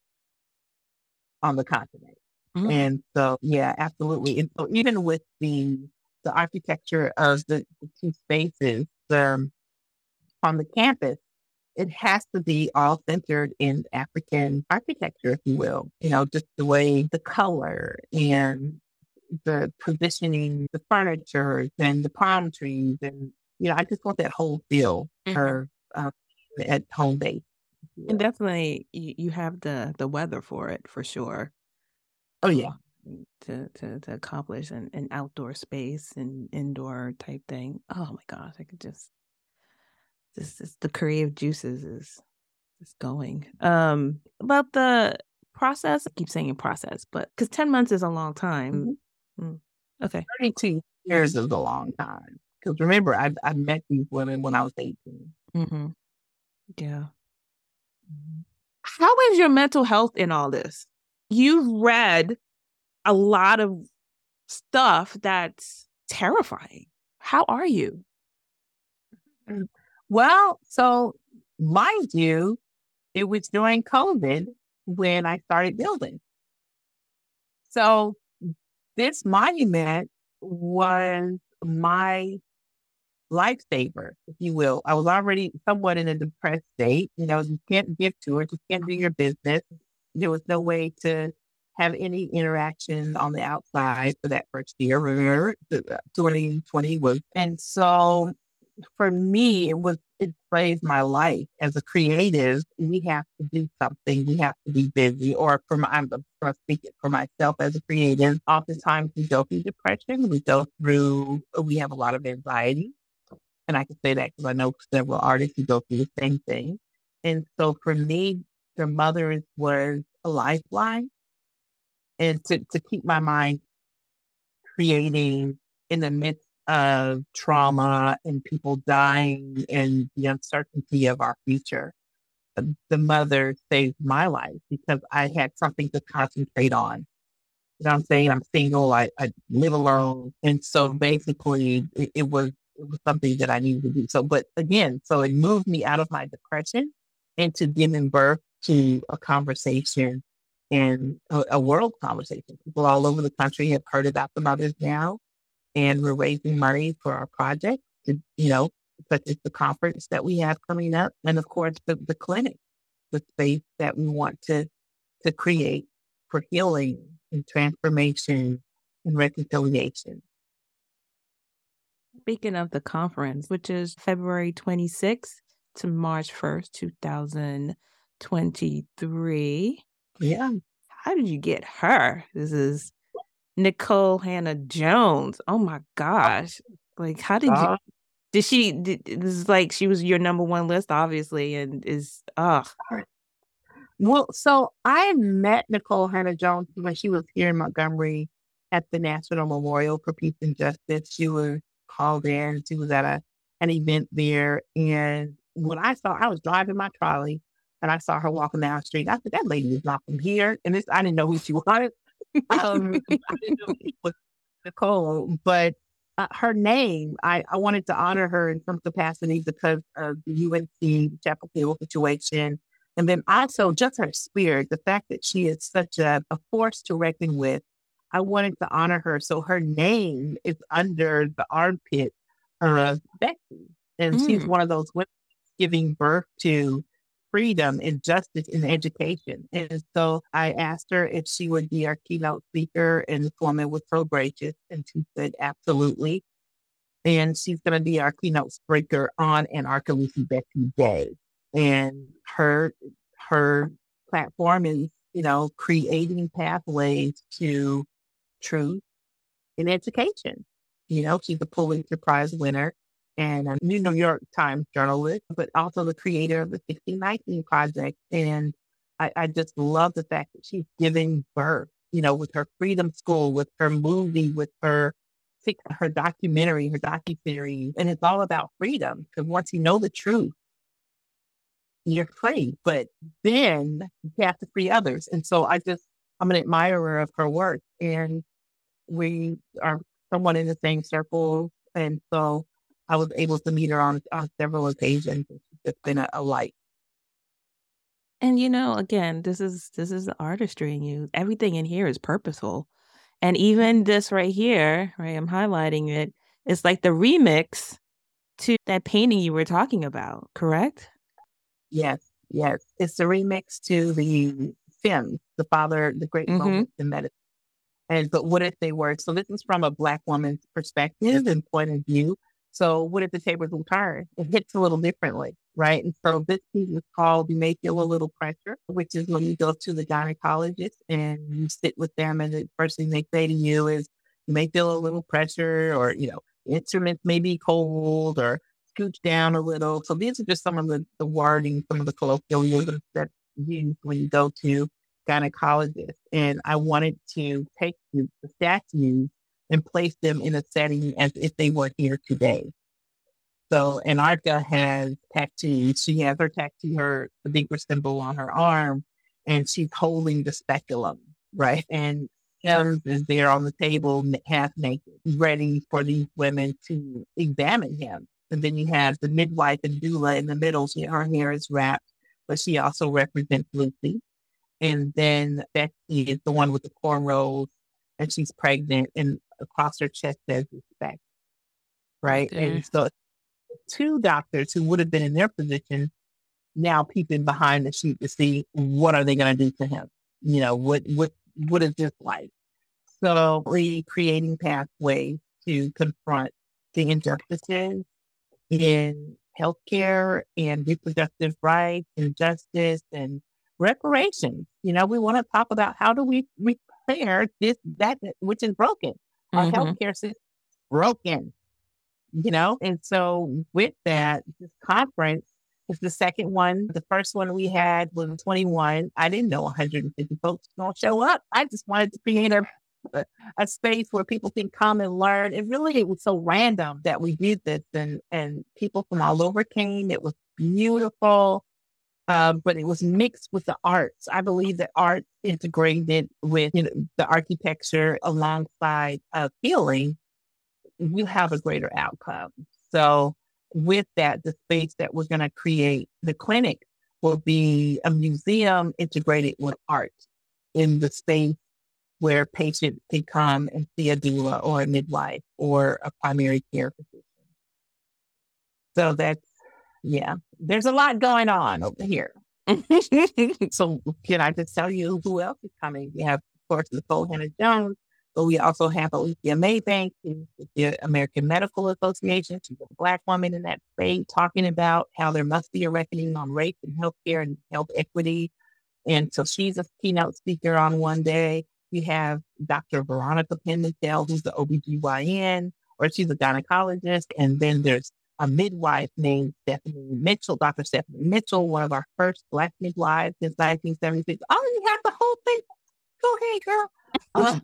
on the continent. Mm. And so, yeah, absolutely. And so even with the the architecture of the, the two spaces the, on the campus, it has to be all centered in African architecture, if you will. You know, just the way the color and the positioning, the furniture and the palm trees. And, you know, I just want that whole feel mm-hmm. for, uh, at home base. And definitely you, you have the, the weather for it, for sure. Oh, yeah. To, to, to accomplish an, an outdoor space and indoor type thing. Oh, my gosh. I could just, this, this the creative juices is, is going. Um, about the process, I keep saying process, but because ten months is a long time. Mm-hmm. Mm. Okay. thirty-two years is a long time. Because remember, I I met these women when I was eighteen. Mm-hmm. Yeah. Mm-hmm. How is your mental health in all this? You've read a lot of stuff that's terrifying. How are you? Well, so mind you, it was during COVID when I started building. So this monument was my lifesaver, if you will. I was already somewhat in a depressed state. You know, you can't give to it. You can't do your business. There was no way to have any interaction on the outside for that first year. Remember, twenty twenty was. And so for me, it was, it saved my life. As a creative, we have to do something. We have to be busy. Or for my, I'm speaking for myself as a creative, oftentimes we go through depression. We go through, we have a lot of anxiety. And I can say that because I know several artists who go through the same thing. And so for me, the Mothers was a lifeline. And to, to keep my mind creating in the midst of trauma and people dying and the uncertainty of our future, the Mother saved my life because I had something to concentrate on. You know what I'm saying? I'm single. I, I live alone. And so basically it, it was it was something that I needed to do. So, but again, so it moved me out of my depression into giving birth to a conversation and a, a world conversation. People all over the country have heard about the mothers now, and we're raising money for our project, to, you know, such as the conference that we have coming up. And of course, the, the clinic, the space that we want to, to create for healing and transformation and reconciliation. Speaking of the conference, which is February twenty-sixth to March first, two thousand twenty-three. Yeah. How did you get her? This is Nikole Hannah-Jones. Oh my gosh. Like, how did you, did she, did, this is like, she was your number one list, obviously, and is, ugh. Well, so I met Nikole Hannah-Jones when she was here in Montgomery at the National Memorial for Peace and Justice. She was called in. She was at a an event there. And when I saw, I was driving my trolley and I saw her walking down the street. I said, that lady is not from here. And this, I didn't know who she was. um, I didn't know it was Nikole, but uh, her name, I, I wanted to honor her in some capacity because of the U N C Chapel Hill situation. And then also just her spirit, the fact that she is such a, a force to reckon with. I wanted to honor her. So her name is under the armpit of Betsy. And mm. she's one of those women giving birth to freedom and justice in education. And so I asked her if she would be our keynote speaker, and this woman was so gracious. And she said, absolutely. And she's going to be our keynote speaker on Anarcha Lucy Betsy Day. And her, her platform is, you know, creating pathways to truth in education. You know, she's a Pulitzer Prize winner and a New York Times journalist, but also the creator of the sixteen nineteen Project. And I, I just love the fact that she's giving birth, you know, with her Freedom School, with her movie, with her her documentary, her docuseries. And it's all about freedom, because once you know the truth, you're free. But then you have to free others. And so I just, I'm an admirer of her work. And we are somewhat in the same circle. And so I was able to meet her on, on several occasions. It's just been a, a light. And, you know, again, this is this is the artistry in you. Everything in here is purposeful. And even this right here, right, I'm highlighting it. It's like the remix to that painting you were talking about, correct? Yes, yes. It's the remix to the Sims, the father, the great mm-hmm. moments in medicine. And but what if they were? So this is from a Black woman's perspective and point of view. So what if the tables will turn? It hits a little differently, right? And so this piece is called "You May Feel a Little Pressure," which is when you go to the gynecologist and you sit with them, and the first thing they say to you is, "You may feel a little pressure," or you know, instruments may be cold, or scooch down a little. So these are just some of the, the wording, some of the colloquialisms that you use when you go to gynecologist. And I wanted to take the, the statues and place them in a setting as if they were here today. So Anarcha has tattoos. She has her tattoo, her the bigger symbol on her arm, and she's holding the speculum, right? And Sims is there on the table, half naked, ready for these women to examine him. And then you have the midwife and doula in the middle. She, her hair is wrapped, but she also represents Lucy. And then Betsy is the one with the cornrows, and she's pregnant, and across her chest says respect, right? Okay. And so two doctors who would have been in their position now peeping behind the sheet to see what are they going to do to him? You know, what what what is this like? So we creating pathways to confront the injustices in healthcare and reproductive rights and justice and reparations. You know, we want to talk about how do we repair this, that, which is broken. Our mm-hmm. healthcare system is broken, you know? And so with that, this conference is the second one. The first one we had was twenty-one. I didn't know one hundred fifty folks were going to show up. I just wanted to create a, a, a space where people can come and learn. And really, it was so random that we did this, and, and people from all over came. It was beautiful. uh, but it was mixed with the arts. I believe that art integrated with, you know, the architecture alongside uh, healing, you have a greater outcome. So with that, the space that we're going to create, the clinic will be a museum integrated with art in the space where patients can come and see a doula or a midwife or a primary care physician. So that's, yeah, there's a lot going on over here. So can I just tell you who else is coming? We have, of course, Nicole Hannah-Jones, but we also have Alicia Maybank, who's with the American Medical Association. She's a Black woman in that space, talking about how there must be a reckoning on race and healthcare and health equity. And so she's a keynote speaker on one day. You have Doctor Veronica Pimentel, who's the O B G Y N, or she's a gynecologist. And then there's a midwife named Stephanie Mitchell, Doctor Stephanie Mitchell, one of our first Black midwives since nineteen seventy-six. Oh, you have the whole thing. Go ahead, girl. Um,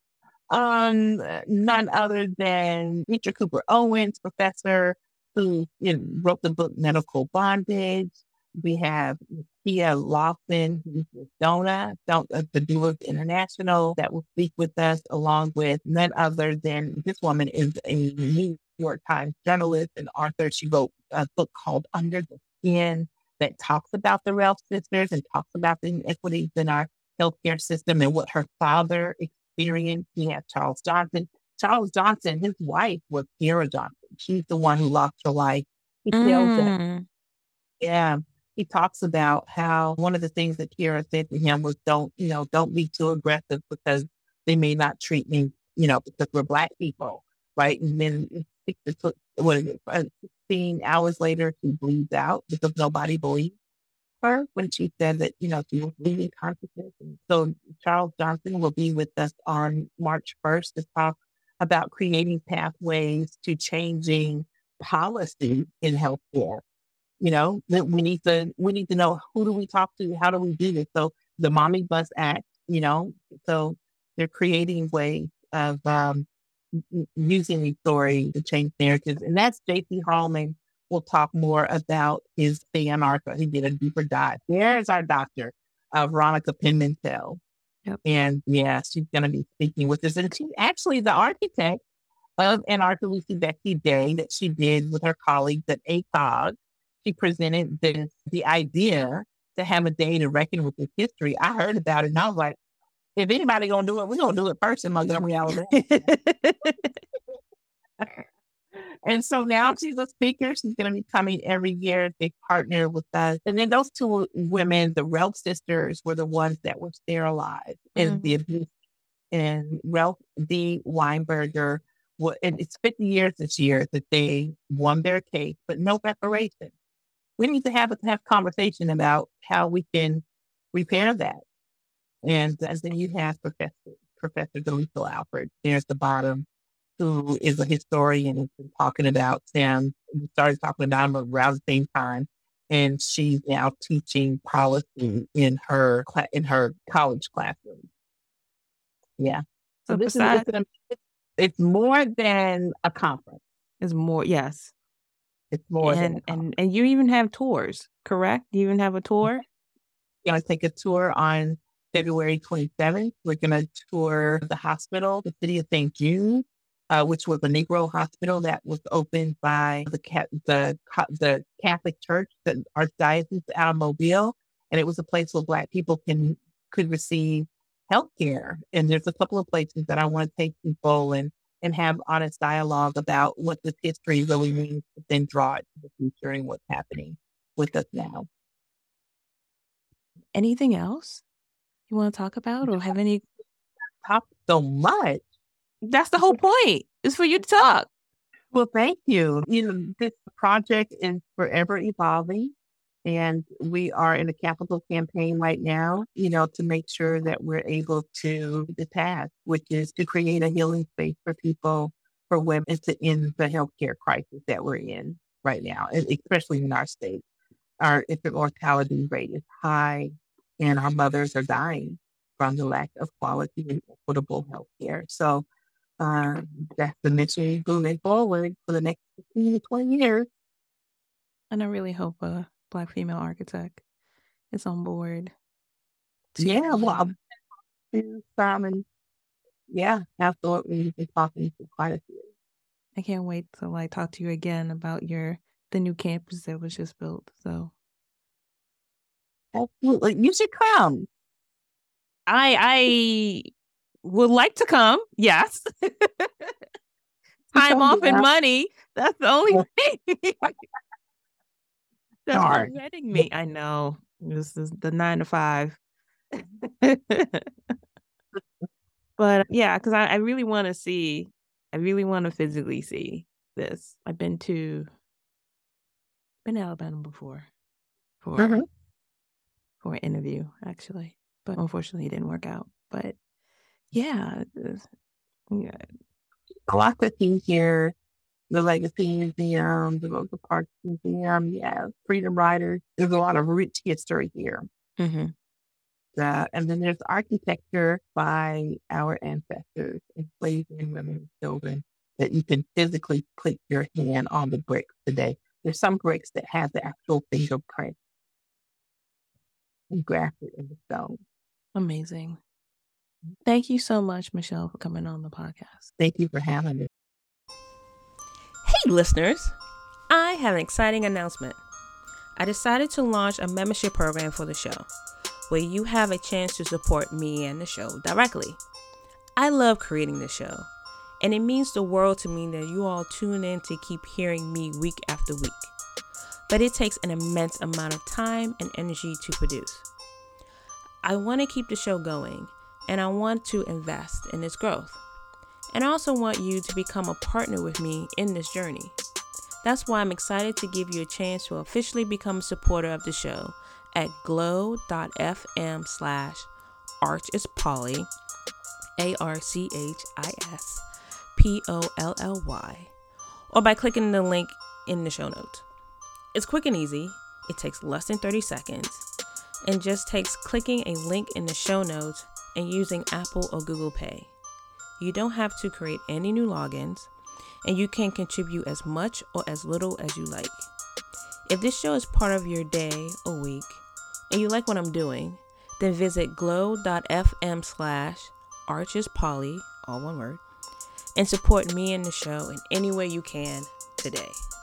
um, none other than Richard Cooper Owens, professor who, you know, wrote the book Medical Bondage. We have Kia Lawson, who's with DONA, Don't, uh, the Doulas International, that will speak with us, along with none other than, this woman is a New York Times journalist and author. She wrote a book called Under the Skin that talks about the Ralph sisters and talks about the inequities in our healthcare system and what her father experienced. We have Charles Johnson. Charles Johnson, his wife was Kiera Johnson. She's the one who lost her life. He tells Mm. that, yeah. He talks about how one of the things that Kiera said to him was, don't, you know, don't be too aggressive because they may not treat me, you know, because we're Black people, right? And then it took, what is it, uh, sixteen hours later, she bleeds out because nobody believed her when she said that, you know, she was losing consciousness. And so Charles Johnson will be with us on March first to talk about creating pathways to changing policy in healthcare. You know, that we need to we need to know, who do we talk to? How do we do this? So the Mommy Bus Act, you know, so they're creating ways of um, using these stories to change narratives. And that's J C Hallman will talk more about his stay in ARCA. He did a deeper dive. There's our doctor, uh, Veronica Pimentel. Yep. And yeah, she's going to be speaking with us. And she's actually the architect of Anarcha Lucy Becky Day that she did with her colleagues at A C O G. She presented this, the idea to have a day to reckon with this history. I heard about it and I was like, if anybody gonna do it, we're gonna do it first in Montgomery, Alabama. And so now she's a speaker. She's gonna be coming every year. They partner with us. And then those two women, the Ralph sisters, were the ones that were sterilized in Mm-hmm. the abuse. And Ralph D. Weinberger, well, and it's fifty years this year that they won their case, but no reparation. We need to have a have conversation about how we can repair that. And, and then you have Professor Professor Delisa Alford there at the bottom, who is a historian and been talking about Sam. We started talking about him around the same time, and she's now teaching policy in her cla- in her college classroom. Yeah, so, So this besides, is it's, it's more than a conference. is more, yes. It's more than a And conference. and and you even have tours, correct? You even have a tour? We're going to take a tour on February twenty-seventh. We're going to tour the hospital, the city of Saint Jude, uh, which was a Negro hospital that was opened by the Ca- the Ca- the Catholic Church, the Archdiocese out of Mobile, and it was a place where Black people can could receive health care. And there's a couple of places that I want to take people and and have honest dialogue about what this history really means, but then draw it to the future and what's happening with us now. Anything else you want to talk about or have any? Talk so much. That's the whole point. It's for you to talk. Well, thank you. You know, this project is forever evolving, and we are in a capital campaign right now, you know, to make sure that we're able to do the task, which is to create a healing space for people, for women, to end the healthcare crisis that we're in right now, and especially in our state. Our infant mortality rate is high, and our mothers are dying from the lack of quality and equitable healthcare. So uh, that's the mission moving forward for the next fifteen to twenty years. And I really hope a Black female architect is on board. to- Yeah, well, I'll do some, and yeah, absolutely. We've been talking to quite a few. I can't wait to like talk to you again about your the new campus that was just built. So Absolutely, you should come. I I would like to come. Yes. Time come off and down. money. That's the only thing. That's Darn. preventing me. I know. This is the nine to five. But yeah, because I, I really want to see, I really want to physically see this. I've been to, been to Alabama before for Mhm. for an interview, actually. But unfortunately, it didn't work out. But yeah, it's- yeah. A lot to see here. The Legacy Museum, the Rosa Parks Museum, yeah, Freedom Riders. There's a lot of rich history here. Mhm. Uh, and then there's architecture by our ancestors, enslaved men, women, and children, that you can physically put your hand on the bricks today. There's some bricks that have the actual fingerprint grafted in the stone. Amazing. Thank you so much, Michelle, for coming on the podcast. Thank you for having me. Hey, listeners. I have an exciting announcement. I decided to launch a membership program for the show, where you have a chance to support me and the show directly. I love creating the show, and it means the world to me that you all tune in to keep hearing me week after week. But it takes an immense amount of time and energy to produce. I want to keep the show going, and I want to invest in its growth. And I also want you to become a partner with me in this journey. That's why I'm excited to give you a chance to officially become a supporter of the show at glow.fm slash archispolly, A R C H I S P O L L Y, or by clicking the link in the show notes. It's quick and easy. It takes less than thirty seconds and just takes clicking a link in the show notes and using Apple or Google Pay. You don't have to create any new logins, and you can contribute as much or as little as you like. If this show is part of your day or week, and you like what I'm doing, then visit glow.fm slash archispolly, all one word, and support me and the show in any way you can today.